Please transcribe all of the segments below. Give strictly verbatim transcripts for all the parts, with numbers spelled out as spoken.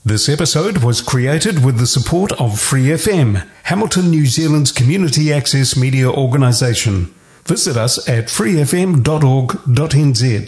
This episode was created with the support of Free F M, Hamilton, New Zealand's community access media organisation. Visit us at free f m dot org dot n z.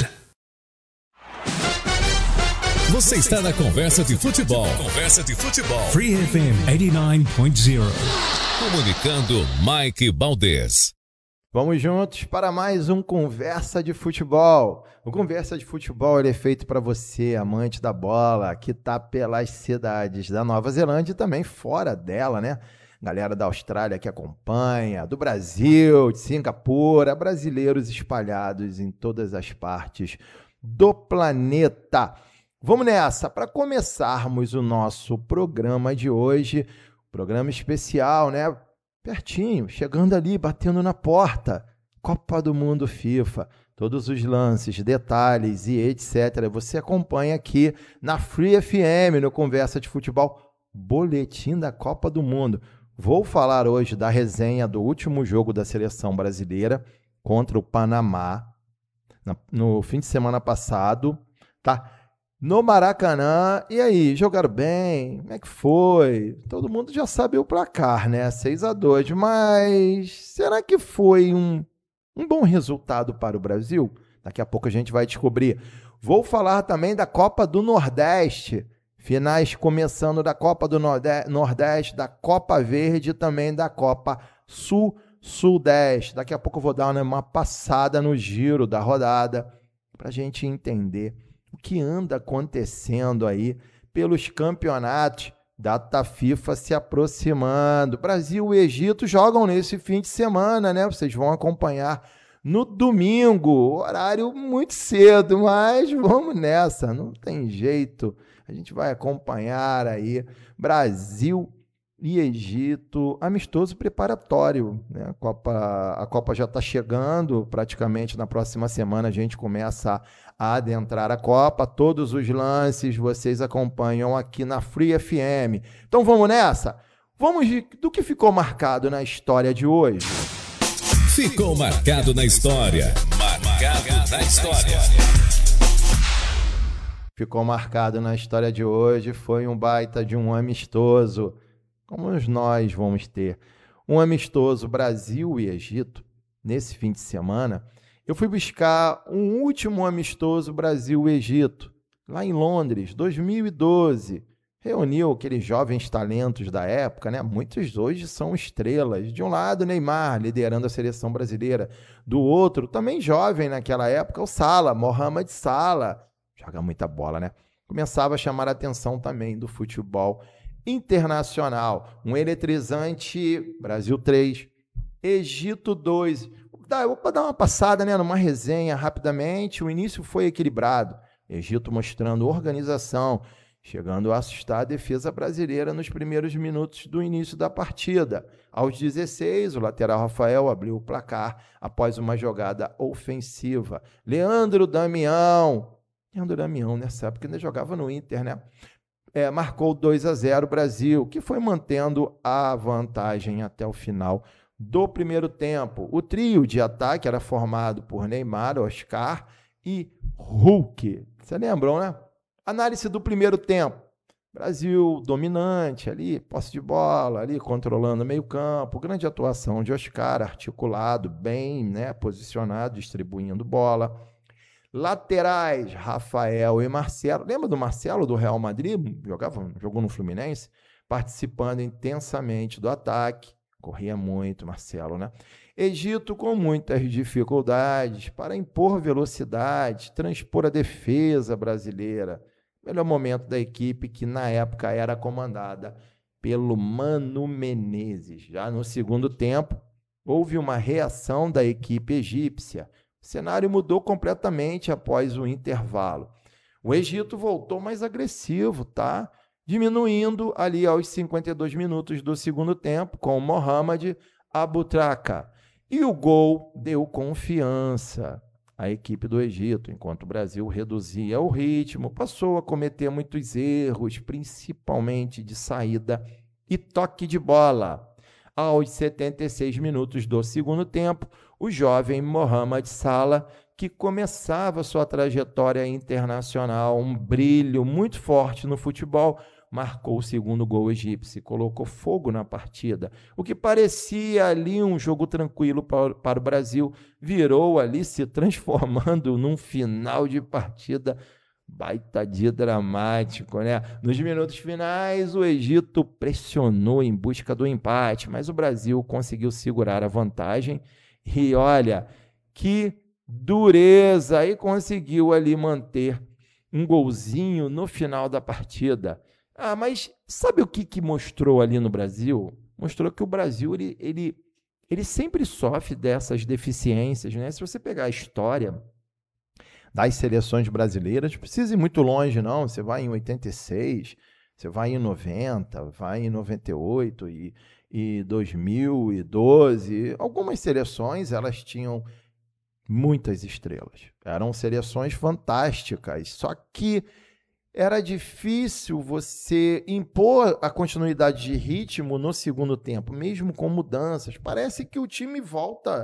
Você está na Conversa de Futebol. Conversa de Futebol. Free F M oitenta e nove ponto zero. Comunicando Mike Baldez. Vamos juntos para mais um Conversa de Futebol. O Conversa de Futebol ele é feito para você, amante da bola, que está pelas cidades da Nova Zelândia e também fora dela, né? Galera da Austrália que acompanha, do Brasil, de Singapura, brasileiros espalhados em todas as partes do planeta. Vamos nessa, para começarmos o nosso programa de hoje, programa especial, né? Pertinho, chegando ali, batendo na porta, Copa do Mundo FIFA, todos os lances, detalhes e etcétera. Você acompanha aqui na Free F M, no Conversa de Futebol, boletim da Copa do Mundo. Vou falar hoje da resenha do último jogo da seleção brasileira contra o Panamá, no fim de semana passado, tá? No Maracanã. E aí, jogaram bem? Como é que foi? Todo mundo já sabe o placar, né? seis a dois, mas será que foi um, um bom resultado para o Brasil? Daqui a pouco a gente vai descobrir. Vou falar também da Copa do Nordeste, finais começando da Copa do Nordeste, da Copa Verde e também da Copa Sul-Sudeste. Daqui a pouco eu vou dar uma passada no giro da rodada para a gente entender o que anda acontecendo aí pelos campeonatos, data FIFA se aproximando. Brasil e Egito jogam nesse fim de semana, né? Vocês vão acompanhar no domingo, horário muito cedo, mas vamos nessa, não tem jeito. A gente vai acompanhar aí Brasil e Egito, amistoso preparatório, né? A Copa, a Copa já está chegando, praticamente na próxima semana a gente começa a adentrar a Copa. Todos os lances vocês acompanham aqui na Free F M. Então vamos nessa? Vamos de, do que ficou marcado na história de hoje. Ficou marcado na história. Marcado na história. Ficou marcado na história de hoje, foi um baita de um amistoso, como nós vamos ter um amistoso Brasil e Egito nesse fim de semana. Eu fui buscar um último amistoso Brasil e Egito, lá em Londres, dois mil e doze. Reuniu aqueles jovens talentos da época, né? Muitos hoje são estrelas. De um lado, Neymar, liderando a seleção brasileira. Do outro, também jovem naquela época, o Salah, Mohamed Salah. Joga muita bola, né? Começava a chamar a atenção também do futebol internacional. Um eletrizante Brasil três, Egito dois. Dá, eu vou dar uma passada, né, numa resenha rapidamente. O início foi equilibrado. Egito mostrando organização, chegando a assustar a defesa brasileira nos primeiros minutos do início da partida. Aos dezesseis, o lateral Rafael abriu o placar após uma jogada ofensiva. Leandro Damião, Leandro Damião nessa época ainda jogava no Inter, né? É, marcou dois a zero Brasil, que foi mantendo a vantagem até o final do primeiro tempo. O trio de ataque era formado por Neymar, Oscar e Hulk. Você lembram, né? Análise do primeiro tempo. Brasil dominante ali, posse de bola ali, controlando o meio campo. Grande atuação de Oscar, articulado, bem, né, posicionado, distribuindo bola. Laterais, Rafael e Marcelo. Lembra do Marcelo do Real Madrid? Jogava, jogou no Fluminense, participando intensamente do ataque. Corria muito, Marcelo, né? Egito com muitas dificuldades para impor velocidade, transpor a defesa brasileira. Melhor momento da equipe, que na época era comandada pelo Mano Menezes. Já no segundo tempo, houve uma reação da equipe egípcia. O cenário mudou completamente após o intervalo. O Egito voltou mais agressivo, tá? Diminuindo ali aos cinquenta e dois minutos do segundo tempo com o Mohamed Abutraka. E o gol deu confiança à equipe do Egito, enquanto o Brasil reduzia o ritmo, passou a cometer muitos erros, principalmente de saída e toque de bola. Aos setenta e seis minutos do segundo tempo, o jovem Mohamed Salah, que começava sua trajetória internacional, um brilho muito forte no futebol, marcou o segundo gol egípcio, colocou fogo na partida. O que parecia ali um jogo tranquilo para, para o Brasil, virou ali se transformando num final de partida baita dia dramático, né? Nos minutos finais, o Egito pressionou em busca do empate, mas o Brasil conseguiu segurar a vantagem e olha, que dureza! E conseguiu ali manter um golzinho no final da partida. Ah, mas sabe o que, que mostrou ali no Brasil? Mostrou que o Brasil ele, ele, ele sempre sofre dessas deficiências, né? Se você pegar a história das seleções brasileiras, não precisa ir muito longe, não. Você vai em oitenta e seis, você vai em noventa, vai em noventa e oito e, e dois mil e doze. Algumas seleções, elas tinham muitas estrelas. Eram seleções fantásticas, só que era difícil você impor a continuidade de ritmo no segundo tempo, mesmo com mudanças. Parece que o time volta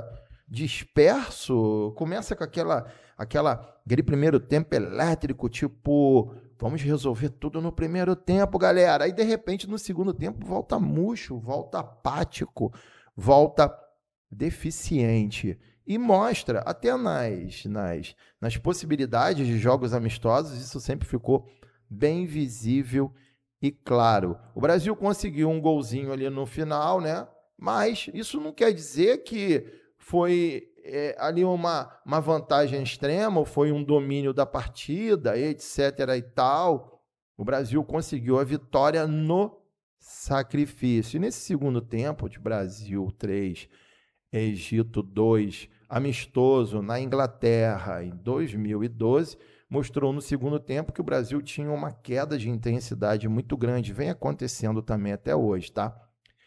disperso, começa com aquela, aquela, aquele primeiro tempo elétrico, tipo, vamos resolver tudo no primeiro tempo, galera. Aí, de repente, no segundo tempo, volta murcho, volta apático, volta deficiente. E mostra, até nas, nas, nas possibilidades de jogos amistosos, isso sempre ficou bem visível e claro. O Brasil conseguiu um golzinho ali no final, né? Mas isso não quer dizer que foi é, ali uma, uma vantagem extrema, ou foi um domínio da partida, etc e tal. O Brasil conseguiu a vitória no sacrifício. E nesse segundo tempo, de Brasil três, Egito dois, amistoso na Inglaterra em dois mil e doze, mostrou no segundo tempo que o Brasil tinha uma queda de intensidade muito grande, vem acontecendo também até hoje, tá?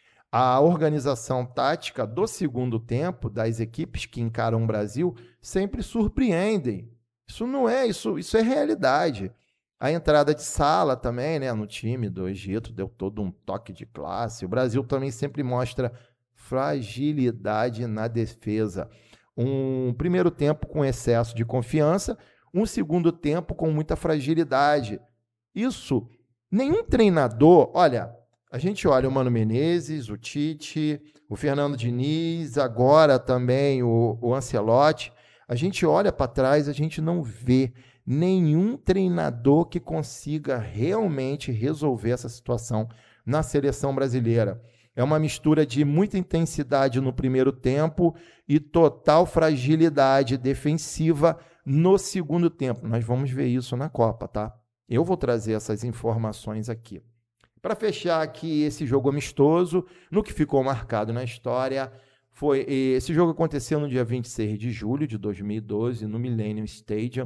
A organização tática do segundo tempo das equipes que encaram o Brasil sempre surpreendem. Isso não é, isso, isso é realidade. A entrada de Sala também, né, no time do Egito deu todo um toque de classe. O Brasil também sempre mostra fragilidade na defesa. Um primeiro tempo com excesso de confiança, um segundo tempo com muita fragilidade. Isso, nenhum treinador, olha, a gente olha o Mano Menezes, o Tite, o Fernando Diniz, agora também o, o Ancelotti, a gente olha para trás, a gente não vê nenhum treinador que consiga realmente resolver essa situação na seleção brasileira. É uma mistura de muita intensidade no primeiro tempo e total fragilidade defensiva no segundo tempo. Nós vamos ver isso na Copa, tá? Eu vou trazer essas informações aqui. Para fechar aqui esse jogo amistoso, no que ficou marcado na história, foi esse jogo aconteceu no dia vinte e seis de julho de dois mil e doze, no Millennium Stadium,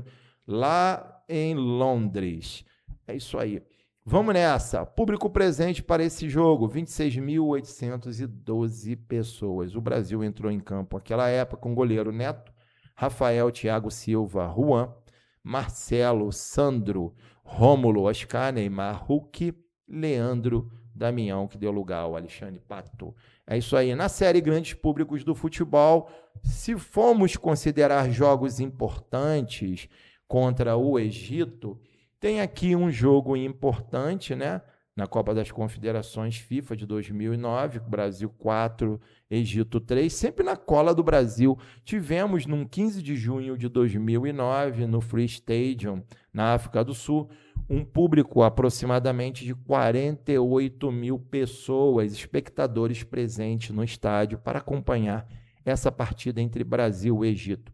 lá em Londres. É isso aí. Vamos nessa. Público presente para esse jogo, vinte e seis mil oitocentas e doze pessoas. O Brasil entrou em campo naquela época com goleiro Neto, Rafael, Thiago Silva, Juan, Marcelo, Sandro, Rômulo, Oscar, Neymar, Hulk, Leandro, Damião, que deu lugar ao Alexandre Pato. É isso aí. Na série Grandes Públicos do Futebol, se formos considerar jogos importantes contra o Egito, tem aqui um jogo importante, né? Na Copa das Confederações FIFA de dois mil e nove, Brasil quatro, Egito três, sempre na cola do Brasil. Tivemos, no quinze de junho de dois mil e nove, no Free Stadium, na África do Sul, um público aproximadamente de quarenta e oito mil pessoas, espectadores presentes no estádio para acompanhar essa partida entre Brasil e Egito.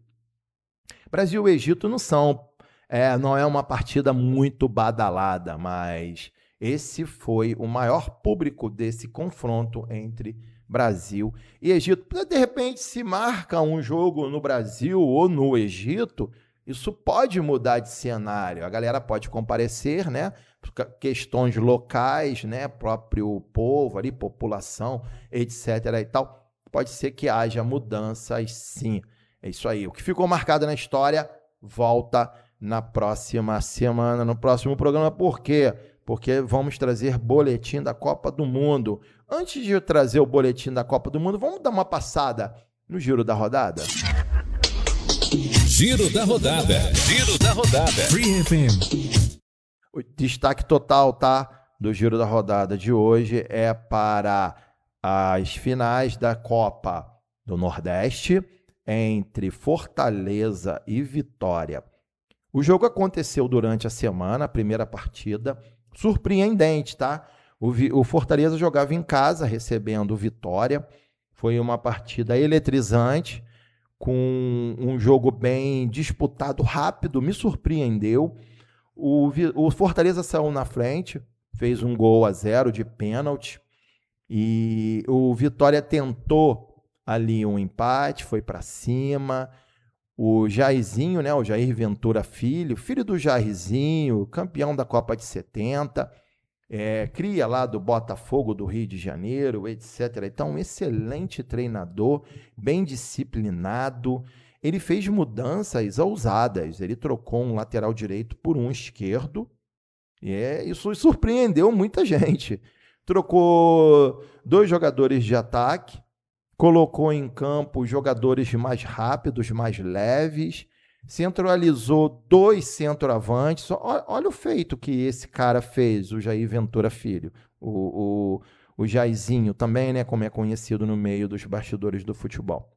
Brasil e Egito não são, é, não é uma partida muito badalada, mas esse foi o maior público desse confronto entre Brasil e Egito. De repente, se marca um jogo no Brasil ou no Egito, isso pode mudar de cenário. A galera pode comparecer, né? Questões locais, né? Próprio povo ali, população, etc e tal. Pode ser que haja mudanças, sim. É isso aí. O que ficou marcado na história volta na próxima semana, no próximo programa. Por quê? Porque vamos trazer boletim da Copa do Mundo. Antes de eu trazer o boletim da Copa do Mundo, vamos dar uma passada no giro da rodada? Giro da rodada. Giro da rodada. Free F M. O destaque total, tá, do Giro da Rodada de hoje é para as finais da Copa do Nordeste entre Fortaleza e Vitória. O jogo aconteceu durante a semana, a primeira partida, surpreendente, tá? O, o Fortaleza jogava em casa, recebendo o Vitória. Foi uma partida eletrizante, com um jogo bem disputado, rápido, me surpreendeu. O, o Fortaleza saiu na frente, fez um gol a zero de pênalti, e o Vitória tentou ali um empate, foi para cima. O Jairzinho, né, o Jair Ventura Filho, filho do Jairzinho, campeão da Copa de setenta, é, cria lá do Botafogo do Rio de Janeiro, etcétera. Então, um excelente treinador, bem disciplinado. Ele fez mudanças ousadas, ele trocou um lateral direito por um esquerdo, e é, isso surpreendeu muita gente. Trocou dois jogadores de ataque, colocou em campo jogadores mais rápidos, mais leves, centralizou dois centroavantes. Olha o feito que esse cara fez, o Jair Ventura Filho, o, o, o Jairzinho também, né, como é conhecido no meio dos bastidores do futebol.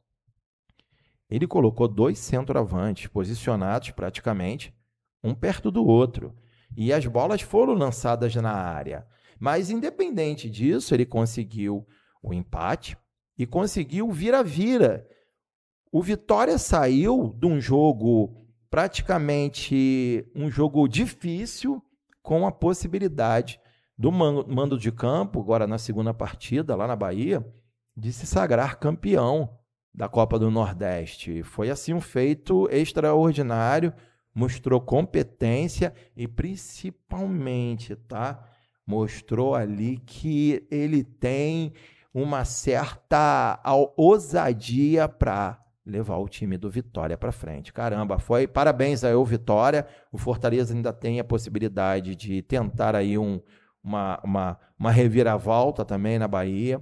Ele colocou dois centroavantes posicionados praticamente, um perto do outro, e as bolas foram lançadas na área. Mas, independente disso, ele conseguiu o empate e conseguiu vira-vira. O Vitória saiu de um jogo praticamente um jogo difícil, com a possibilidade do mando de campo, agora na segunda partida, lá na Bahia, de se sagrar campeão da Copa do Nordeste. Foi assim um feito extraordinário, mostrou competência e principalmente, tá? Mostrou ali que ele tem uma certa ousadia para levar o time do Vitória para frente. Caramba, foi parabéns aí ao Vitória. O Fortaleza ainda tem a possibilidade de tentar aí um, uma, uma, uma reviravolta também na Bahia,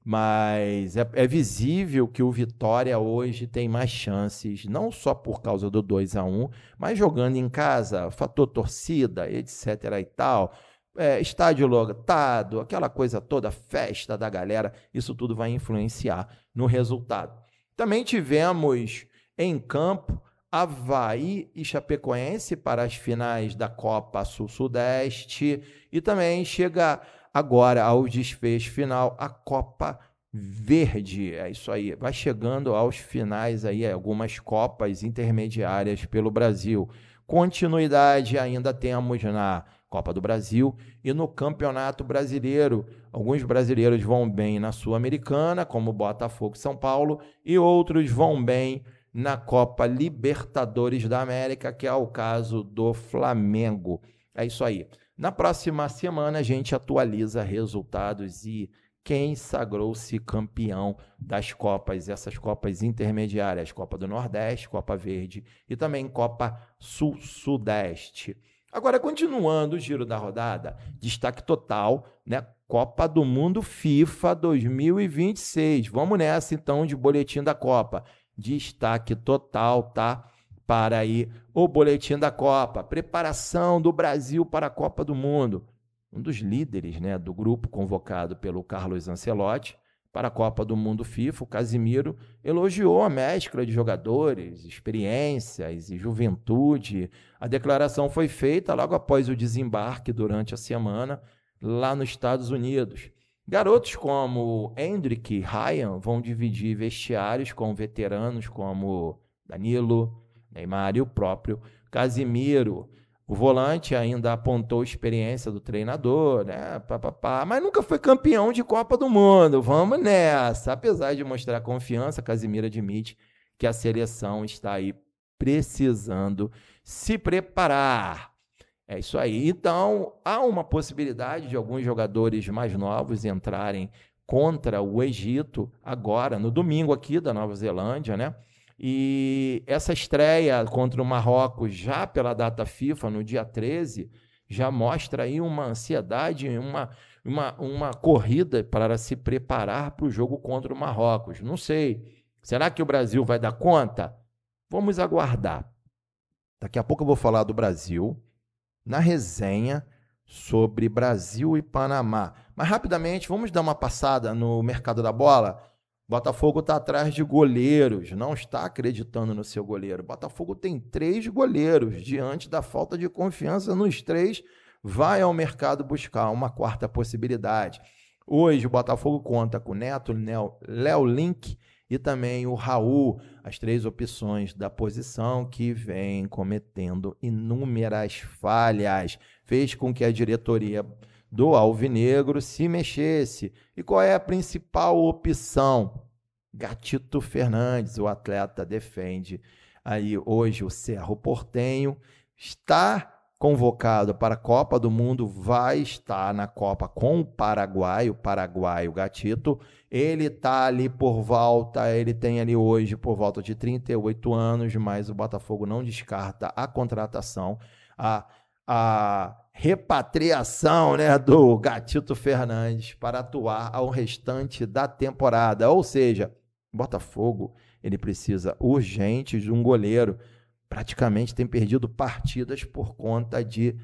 mas é, é visível que o Vitória hoje tem mais chances, não só por causa do dois a um, mas jogando em casa, fator torcida, etcétera e tal, é, estádio lotado, aquela coisa toda, festa da galera, isso tudo vai influenciar no resultado. Também tivemos em campo Avaí e Chapecoense para as finais da Copa Sul-Sudeste, e também chega agora ao desfecho final a Copa Verde. É isso aí, vai chegando aos finais aí algumas copas intermediárias pelo Brasil. Continuidade ainda temos na Copa do Brasil e no Campeonato Brasileiro. Alguns brasileiros vão bem na Sul-Americana, como Botafogo e São Paulo, e outros vão bem na Copa Libertadores da América, que é o caso do Flamengo. É isso aí. Na próxima semana a gente atualiza resultados e quem sagrou-se campeão das Copas, essas Copas intermediárias, Copa do Nordeste, Copa Verde e também Copa Sul-Sudeste. Agora, continuando o giro da rodada, destaque total, né? Copa do Mundo FIFA dois mil e vinte e seis. Vamos nessa, então, de boletim da Copa. Destaque total, tá? Para aí o boletim da Copa. Preparação do Brasil para a Copa do Mundo. Um dos líderes, né, do grupo convocado pelo Carlos Ancelotti para a Copa do Mundo FIFA, o Casimiro, elogiou a mescla de jogadores, experiências e juventude. A declaração foi feita logo após o desembarque durante a semana lá nos Estados Unidos. Garotos como Hendrick e Ryan vão dividir vestiários com veteranos como Danilo, Neymar e o próprio Casimiro. O volante ainda apontou a experiência do treinador, né? Pá, pá, pá, mas nunca foi campeão de Copa do Mundo. Vamos nessa. Apesar de mostrar confiança, Casimiro admite que a seleção está aí precisando se preparar. É isso aí. Então, há uma possibilidade de alguns jogadores mais novos entrarem contra o Egito agora, no domingo aqui da Nova Zelândia, né? E essa estreia contra o Marrocos, já pela data FIFA, no dia treze, já mostra aí uma ansiedade, uma, uma, uma corrida para se preparar para o jogo contra o Marrocos. Não sei, será que o Brasil vai dar conta? Vamos aguardar. Daqui a pouco eu vou falar do Brasil na resenha sobre Brasil e Panamá. Mas rapidamente, vamos dar uma passada no mercado da bola. Botafogo está atrás de goleiros, não está acreditando no seu goleiro. Botafogo tem três goleiros. Diante da falta de confiança nos três, vai ao mercado buscar uma quarta possibilidade. Hoje o Botafogo conta com o Neto, Léo Link e também o Raul, as três opções da posição que vem cometendo inúmeras falhas. Fez com que a diretoria do Alvinegro se mexesse. E qual é a principal opção? Gatito Fernandes, o atleta defende aí hoje o Cerro Porteño, está convocado para a Copa do Mundo, vai estar na Copa com o Paraguai, o Paraguai, o Gatito. Ele está ali por volta, ele tem ali hoje por volta de trinta e oito anos, mas o Botafogo não descarta a contratação, a, a repatriação, né, do Gatito Fernandes para atuar ao restante da temporada. Ou seja, o Botafogo ele precisa urgente de um goleiro. Praticamente tem perdido partidas por conta de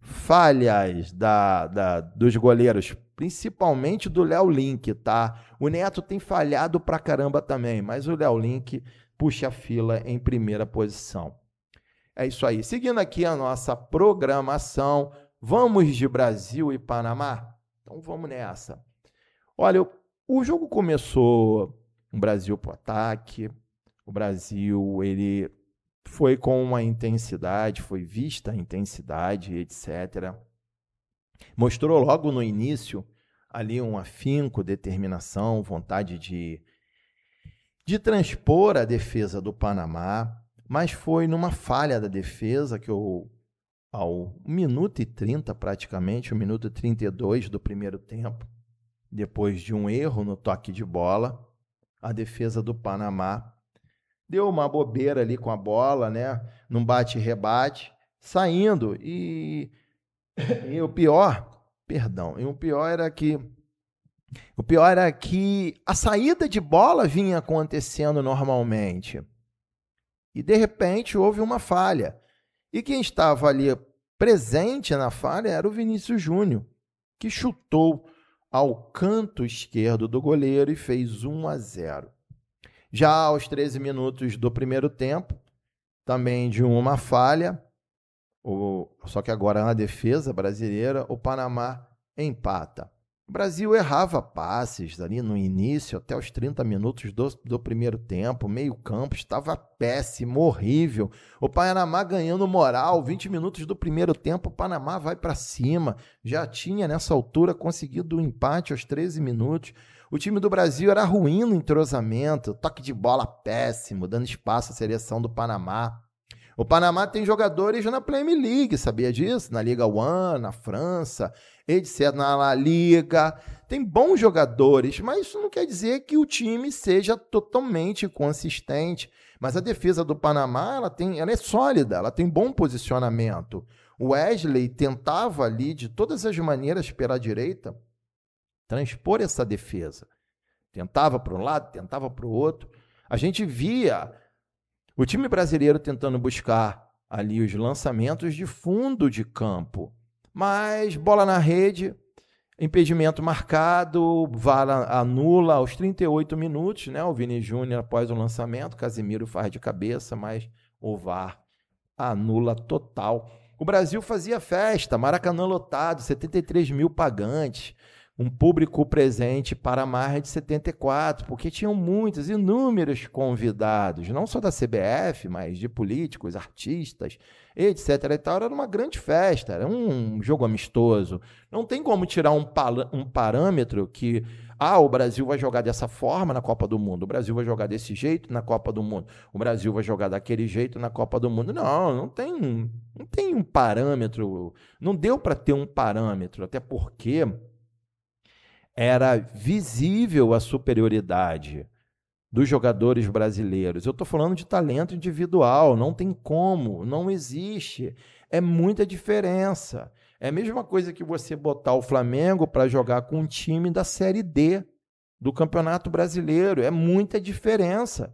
falhas da, da, dos goleiros, principalmente do Léo Link, tá? O Neto tem falhado pra caramba também, mas o Léo Link puxa a fila em primeira posição. É isso aí. Seguindo aqui a nossa programação, vamos de Brasil e Panamá? Então vamos nessa. Olha, o jogo começou o Brasil pro ataque, o Brasil, ele foi com uma intensidade, foi vista a intensidade, etcétera. Mostrou logo no início ali um afinco, determinação, vontade de, de transpor a defesa do Panamá, mas foi numa falha da defesa que eu, ao minuto e trinta praticamente, o minuto e trinta e dois do primeiro tempo, depois de um erro no toque de bola, a defesa do Panamá deu uma bobeira ali com a bola, né? Num bate-rebate, saindo. E, e o pior, perdão, e o pior era que o pior era que a saída de bola vinha acontecendo normalmente. E de repente houve uma falha. E quem estava ali presente na falha era o Vinícius Júnior, que chutou ao canto esquerdo do goleiro e fez um a zero. Já aos treze minutos do primeiro tempo, também de uma falha, o, só que agora na defesa brasileira, o Panamá empata. O Brasil errava passes ali no início, até os trinta minutos do, do primeiro tempo, meio campo, estava péssimo, horrível. O Panamá ganhando moral, vinte minutos do primeiro tempo, o Panamá vai para cima, já tinha nessa altura conseguido o empate aos treze minutos. O time do Brasil era ruim no entrosamento, toque de bola péssimo, dando espaço à seleção do Panamá. O Panamá tem jogadores na Premier League, sabia disso? Na Liga One, na França, etcétera. Na La Liga. Tem bons jogadores, mas isso não quer dizer que o time seja totalmente consistente. Mas a defesa do Panamá, ela, tem, ela é sólida, ela tem bom posicionamento. O Wesley tentava ali, de todas as maneiras, pela direita, transpor essa defesa. Tentava para um lado, tentava para o outro. A gente via o time brasileiro tentando buscar ali os lançamentos de fundo de campo. Mas bola na rede, impedimento marcado, V A R anula aos trinta e oito minutos, né? O Vini Júnior após o lançamento, Casemiro faz de cabeça, mas o V A R anula total. O Brasil fazia festa, Maracanã lotado, setenta e três mil pagantes. Um público presente para mais de setenta e quatro, porque tinham muitos, inúmeros convidados, não só da C B F, mas de políticos, artistas, etcétera. E tal. Era uma grande festa, era um jogo amistoso. Não tem como tirar um, um parâmetro que, ah, o Brasil vai jogar dessa forma na Copa do Mundo, o Brasil vai jogar desse jeito na Copa do Mundo, o Brasil vai jogar daquele jeito na Copa do Mundo. Não, não tem, não tem um parâmetro, não deu para ter um parâmetro, até porque era visível a superioridade dos jogadores brasileiros. Eu estou falando de talento individual, não tem como, não existe. É muita diferença. É a mesma coisa que você botar o Flamengo para jogar com um time da Série D do Campeonato Brasileiro. É muita diferença.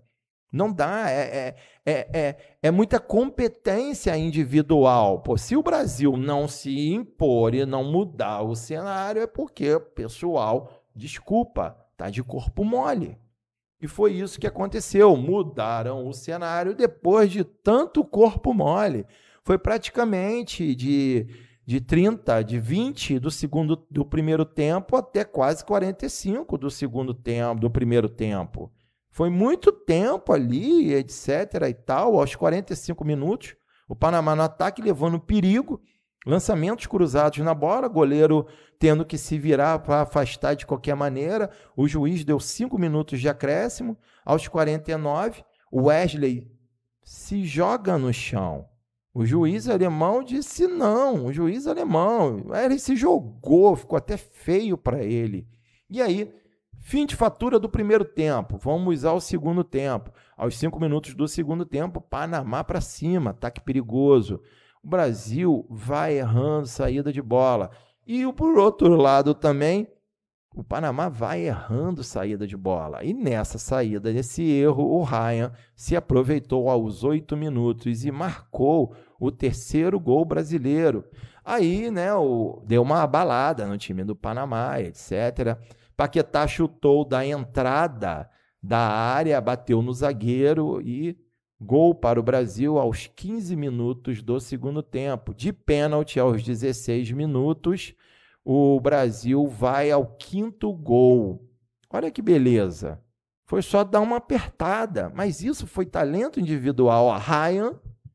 Não dá, é, é, é, é, é muita competência individual. Pô, se o Brasil não se impor e não mudar o cenário, é porque o pessoal, desculpa, tá de corpo mole. E foi isso que aconteceu. Mudaram o cenário depois de tanto corpo mole. Foi praticamente de, de trinta, de vinte do, segundo, do primeiro tempo até quase quarenta e cinco do segundo tempo, do primeiro tempo. Foi muito tempo ali, etc e tal, aos quarenta e cinco minutos, o Panamá no ataque levando perigo, lançamentos cruzados na bola, goleiro tendo que se virar para afastar de qualquer maneira, o juiz deu cinco minutos de acréscimo, aos quarenta e nove, o Wesley se joga no chão. O juiz alemão disse não, o juiz alemão, ele se jogou, ficou até feio para ele. E aí, fim de fatura do primeiro tempo, vamos ao segundo tempo. Aos cinco minutos do segundo tempo, Panamá para cima, ataque perigoso. O Brasil vai errando saída de bola. E por outro lado também, o Panamá vai errando saída de bola. E nessa saída, nesse erro, o Ryan se aproveitou aos oito minutos e marcou o terceiro gol brasileiro. Aí, né, o, deu uma abalada no time do Panamá, etcétera. Paquetá chutou da entrada da área, bateu no zagueiro e gol para o Brasil aos quinze minutos do segundo tempo. De pênalti aos dezesseis minutos, o Brasil vai ao quinto gol. Olha que beleza. Foi só dar uma apertada, mas isso foi talento individual. A Ryan,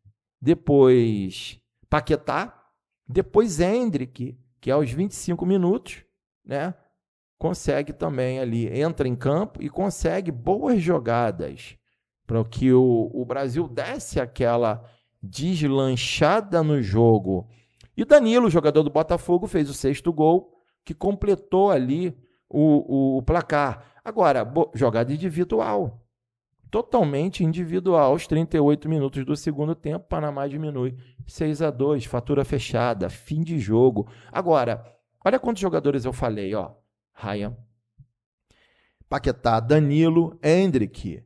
depois Paquetá, depois Hendrick, que aos vinte e cinco minutos, né? Consegue também ali, entra em campo e consegue boas jogadas para que o, o Brasil desse aquela deslanchada no jogo. E Danilo, jogador do Botafogo, fez o sexto gol, que completou ali o, o, o placar. Agora, bo, jogada individual, totalmente individual. Aos trinta e oito minutos do segundo tempo, Panamá diminui seis a dois, fatura fechada, fim de jogo. Agora, olha quantos jogadores eu falei, ó. Ryan, Paquetá, Danilo, Hendrick.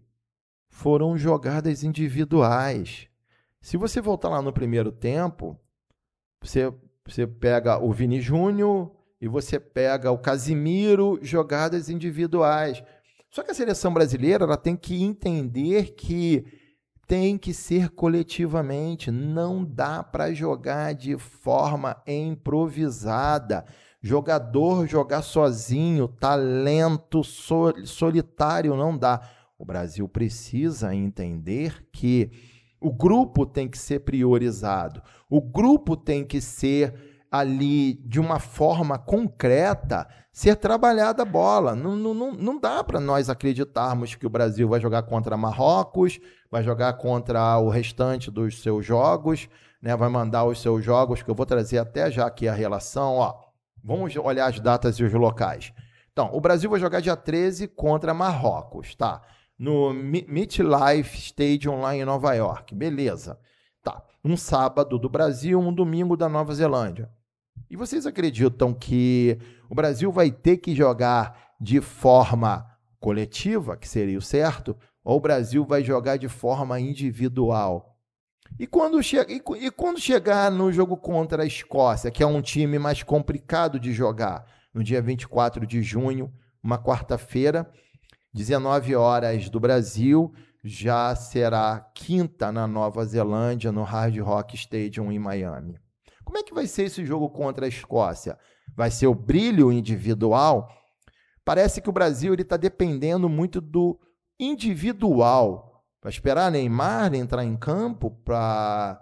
Foram jogadas individuais. Se você voltar lá no primeiro tempo, você, você pega o Vini Júnior e você pega o Casimiro, jogadas individuais. Só que a seleção brasileira ela tem que entender que tem que ser coletivamente. Não dá para jogar de forma improvisada. Jogador jogar sozinho, talento solitário não dá. O Brasil precisa entender que o grupo tem que ser priorizado. O grupo tem que ser ali, de uma forma concreta, ser trabalhada a bola. Não, não, não dá para nós acreditarmos que o Brasil vai jogar contra Marrocos, vai jogar contra o restante dos seus jogos, né? Vai mandar os seus jogos, que eu vou trazer até já aqui a relação, ó. Vamos olhar as datas e os locais. Então, o Brasil vai jogar dia treze contra Marrocos, tá? No MetLife Stadium lá em Nova York. Beleza. Tá. Um sábado do Brasil, um domingo da Nova Zelândia. E vocês acreditam que o Brasil vai ter que jogar de forma coletiva, que seria o certo, ou o Brasil vai jogar de forma individual? E quando, che- e, e quando chegar no jogo contra a Escócia, que é um time mais complicado de jogar, no dia vinte e quatro de junho, uma quarta-feira, dezenove horas do Brasil, já será quinta na Nova Zelândia, no Hard Rock Stadium em Miami. Como é que vai ser esse jogo contra a Escócia? Vai ser o brilho individual? Parece que o Brasil está dependendo muito do individual. Para esperar Neymar entrar em campo para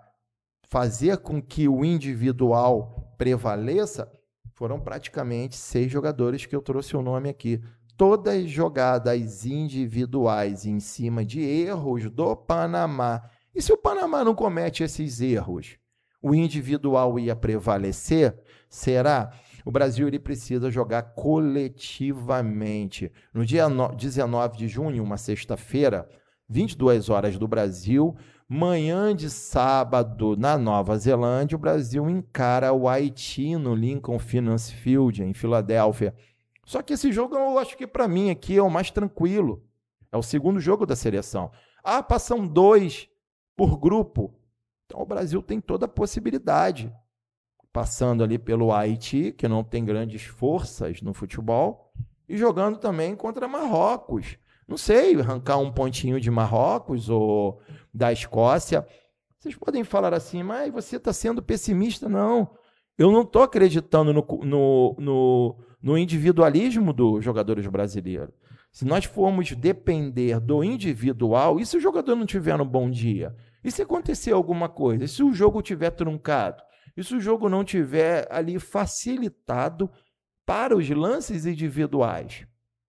fazer com que o individual prevaleça, foram praticamente seis jogadores que eu trouxe o nome aqui. Todas jogadas individuais em cima de erros do Panamá. E se o Panamá não comete esses erros, o individual ia prevalecer? Será? O Brasil ele precisa jogar coletivamente. No dia dezenove de junho, uma sexta-feira, vinte e duas horas do Brasil, manhã de sábado na Nova Zelândia, o Brasil encara o Haiti no Lincoln Finance Field, em Filadélfia. Só que esse jogo, eu acho que para mim aqui é o mais tranquilo. É o segundo jogo da seleção. Ah, passam dois por grupo. Então o Brasil tem toda a possibilidade. Passando ali pelo Haiti, que não tem grandes forças no futebol, e jogando também contra Marrocos. Não sei, arrancar um pontinho de Marrocos ou da Escócia. Vocês podem falar assim, mas você está sendo pessimista. Não, eu não estou acreditando no, no, no, no individualismo dos jogadores brasileiros. Se nós formos depender do individual, e se o jogador não tiver um bom dia? E se acontecer alguma coisa? E se o jogo tiver truncado? E se o jogo não tiver ali facilitado para os lances individuais?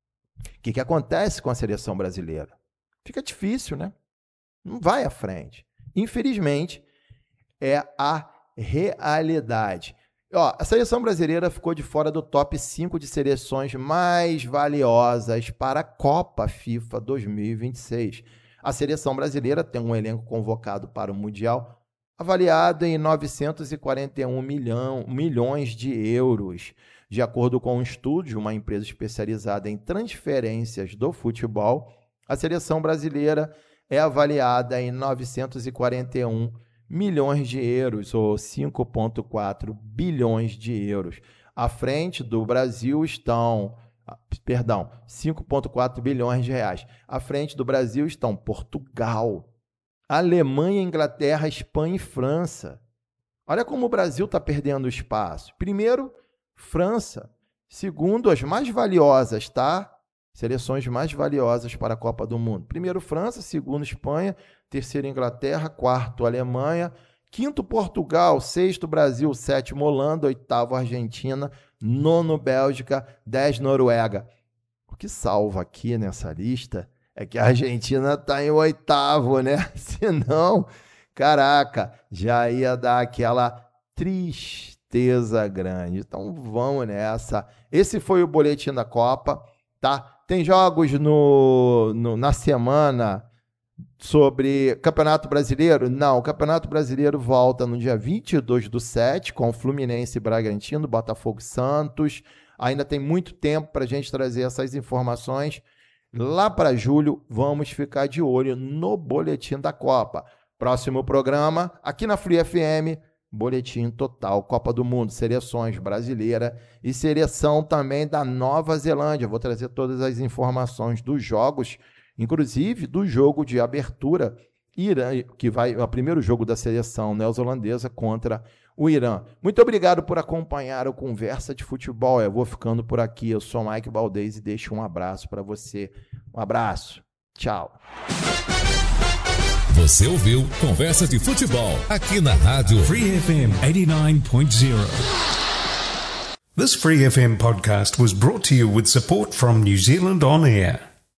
O que, que acontece com a seleção brasileira? Fica difícil, né? Não vai à frente. Infelizmente, é a realidade. Ó, a seleção brasileira ficou de fora do top cinco de seleções mais valiosas para a Copa FIFA dois mil e vinte e seis. A seleção brasileira tem um elenco convocado para o Mundial avaliado em novecentos e quarenta e um milhão, milhões de euros. De acordo com um estudo de uma empresa especializada em transferências do futebol, a seleção brasileira é avaliada em novecentos e quarenta e um milhões de euros, ou cinco vírgula quatro bilhões de euros. À frente do Brasil estão, perdão, cinco vírgula quatro bilhões de reais. À frente do Brasil estão Portugal, Alemanha, Inglaterra, Espanha e França. Olha como o Brasil está perdendo espaço. Primeiro, França. Segundo, as mais valiosas, tá? Seleções mais valiosas para a Copa do Mundo. Primeiro, França. Segundo, Espanha. Terceiro, Inglaterra. Quarto, Alemanha. Quinto, Portugal. Sexto, Brasil. Sétimo, Holanda. Oitavo, Argentina. Nono, Bélgica. Dez, Noruega. O que salva aqui nessa lista é que a Argentina está em oitavo, né? Senão, caraca, já ia dar aquela tristeza grande. Então vamos nessa. Esse foi o Boletim da Copa, tá? Tem jogos no, no, na semana sobre Campeonato Brasileiro? Não, o Campeonato Brasileiro volta no dia vinte e dois do sete com Fluminense e Bragantino, Botafogo e Santos. Ainda tem muito tempo para a gente trazer essas informações. Lá para julho, vamos ficar de olho no Boletim da Copa. Próximo programa, aqui na Free F M, Boletim Total, Copa do Mundo, seleções brasileira e seleção também da Nova Zelândia. Vou trazer todas as informações dos jogos, inclusive do jogo de abertura, Irã, que vai o primeiro jogo da seleção neozelandesa contra o Irã. Muito obrigado por acompanhar o Conversa de Futebol. Eu vou ficando por aqui. Eu sou Mike Valdez e deixo um abraço para você. Um abraço. Tchau. Você ouviu Conversa de Futebol aqui na rádio Free F M eighty-nine point zero. This Free F M podcast was brought to you with support from New Zealand On Air.